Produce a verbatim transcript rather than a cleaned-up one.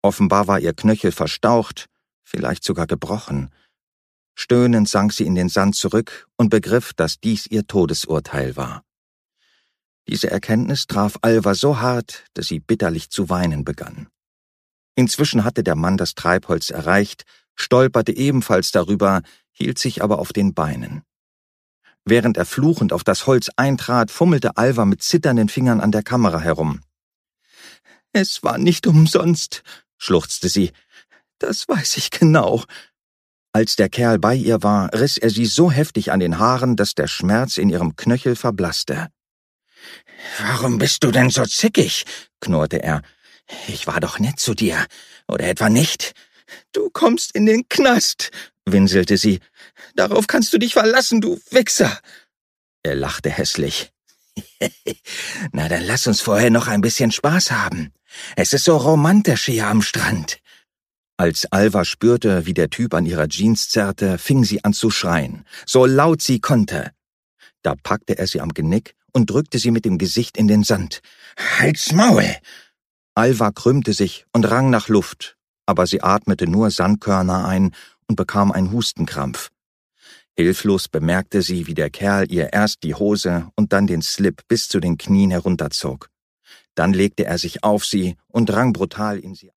Offenbar war ihr Knöchel verstaucht, vielleicht sogar gebrochen. Stöhnend sank sie in den Sand zurück und begriff, dass dies ihr Todesurteil war. Diese Erkenntnis traf Alva so hart, dass sie bitterlich zu weinen begann. Inzwischen hatte der Mann das Treibholz erreicht, stolperte ebenfalls darüber, hielt sich aber auf den Beinen. Während er fluchend auf das Holz eintrat, fummelte Alva mit zitternden Fingern an der Kamera herum. »Es war nicht umsonst«, schluchzte sie. »Das weiß ich genau.« Als der Kerl bei ihr war, riss er sie so heftig an den Haaren, dass der Schmerz in ihrem Knöchel verblasste. »Warum bist du denn so zickig?« knurrte er. »Ich war doch nett zu dir, oder etwa nicht?« »Du kommst in den Knast«, winselte sie. »Darauf kannst du dich verlassen, du Wichser!« Er lachte hässlich. »Na, dann lass uns vorher noch ein bisschen Spaß haben. Es ist so romantisch hier am Strand.« Als Alva spürte, wie der Typ an ihrer Jeans zerrte, fing sie an zu schreien, so laut sie konnte. Da packte er sie am Genick und drückte sie mit dem Gesicht in den Sand. »Halt's Maul!« Alva krümmte sich und rang nach Luft, aber sie atmete nur Sandkörner ein und bekam einen Hustenkrampf. Hilflos bemerkte sie, wie der Kerl ihr erst die Hose und dann den Slip bis zu den Knien herunterzog. Dann legte er sich auf sie und drang brutal in sie.